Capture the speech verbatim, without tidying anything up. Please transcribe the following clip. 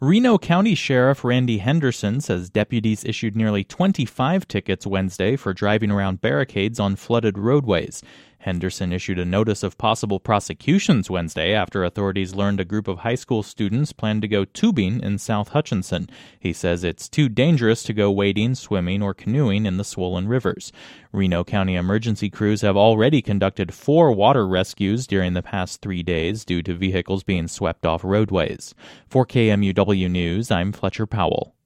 Reno County Sheriff Randy Henderson says deputies issued nearly twenty-five tickets Wednesday for driving around barricades on flooded roadways. Henderson issued a notice of possible prosecutions Wednesday after authorities learned a group of high school students planned to go tubing in South Hutchinson. He says it's too dangerous to go wading, swimming, or canoeing in the swollen rivers. Reno County emergency crews have already conducted four water rescues during the past three days due to vehicles being swept off roadways. For K M U W News, I'm Fletcher Powell.